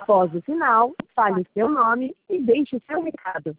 Após o sinal, fale seu nome e deixe seu recado.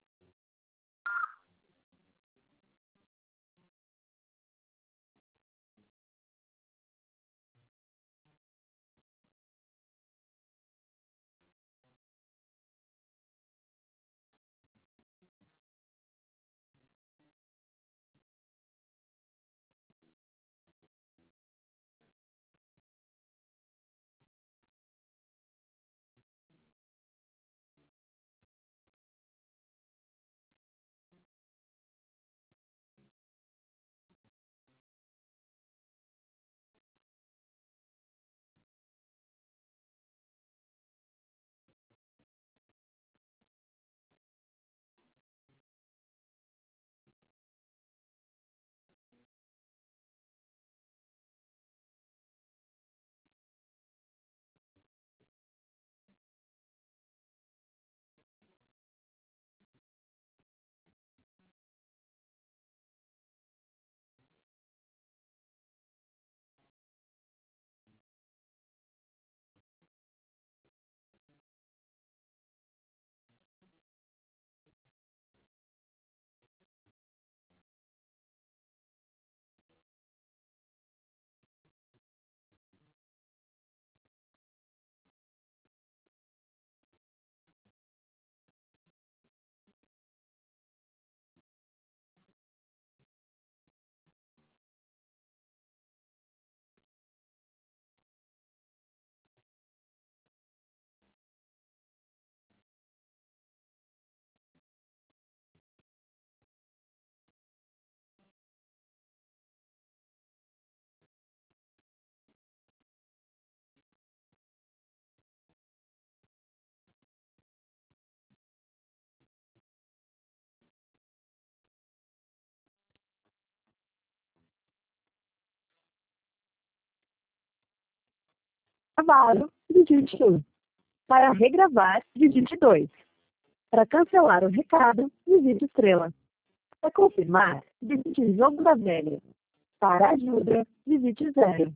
Gravado, digite 1. Para regravar, digite 2. Para cancelar o recado, digite estrela. Para confirmar, digite jogo da velha. Para ajuda, digite 0.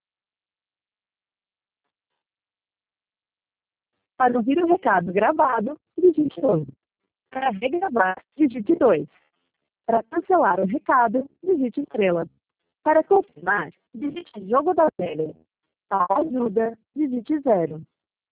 Para ouvir o recado gravado, digite 1. Para regravar, digite 2. Para cancelar o recado, digite estrela. Para confirmar, digite jogo da velha. Para ajuda, digite 0.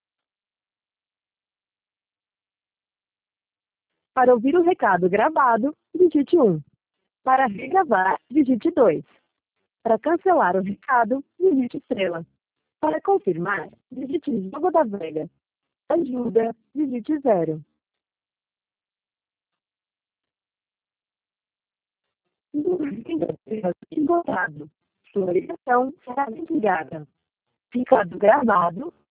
Para ouvir o recado gravado, digite 1. Para regravar, digite 2. Para cancelar o recado, digite estrela. Para confirmar, digite jogo da velha. Ajuda, digite 0. Esgotado. Sua ligação será desligada. Recado gravado,